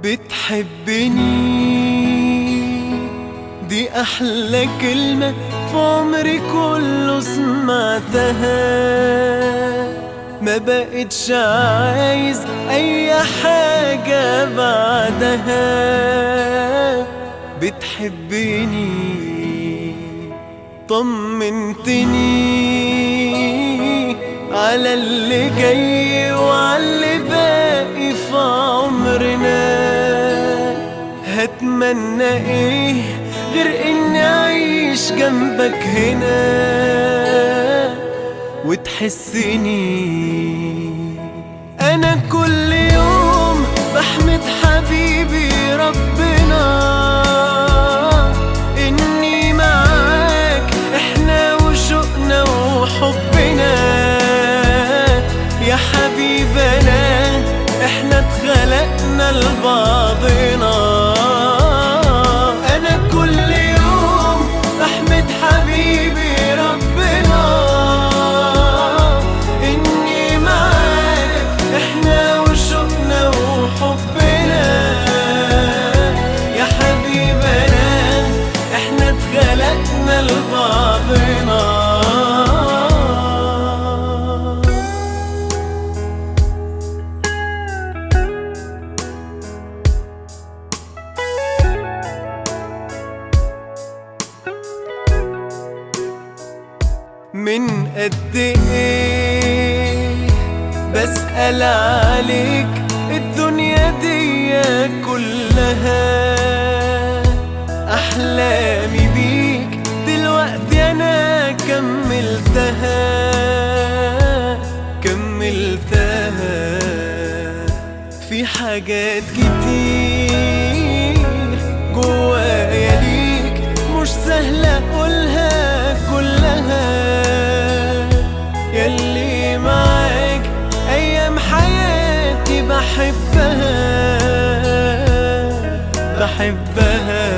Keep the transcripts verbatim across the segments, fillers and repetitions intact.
بتحبني، دي أحلى كلمة في عمري كله سمعتها. ما بقتش عايز أي حاجة بعدها. بتحبني، طمنتني على اللي جاي وعلى اللي باقي في عمرنا. هتمنى ايه غير اني اعيش جنبك هنا وتحسني. انا كل يوم بحمد حبيبي ربنا اني معاك، احنا وشوقنا وحبنا يا حبيبنا، احنا اتخلقنا لبعضنا. انا كل يوم بحمد حبيبي ربنا اني معاك، احنا وشوقنا وحبنا يا حبيبنا، احنا اتخلقنا لبعضنا. من قد ايه بسأل عليك الدنيا دي كلها. احلامي بيك دلوقتي انا كملتها كملتها. في حاجات كتير جوايا ليك مش سهلة اقولها كلها. ياللي معاك ايام حياتي بحبها بحبها.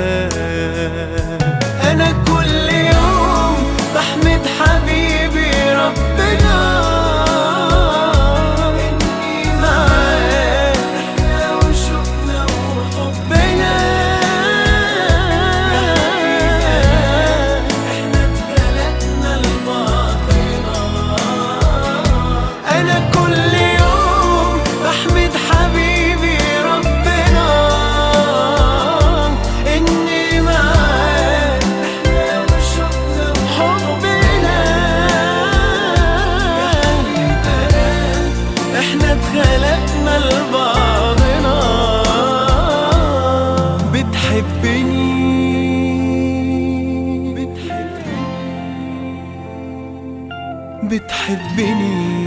انا كل يوم بحمد حبيبي ربنا اني معاك، احنا وشوقنا وحبنا احنا اتخلقنا لبعضنا. انا كل يوم بحمد حبيبي ربنا اني معاك، احنا وشوقنا وحبنا احنا اتخلقنا لبعضنا. بتحبني بتحبني بتحبني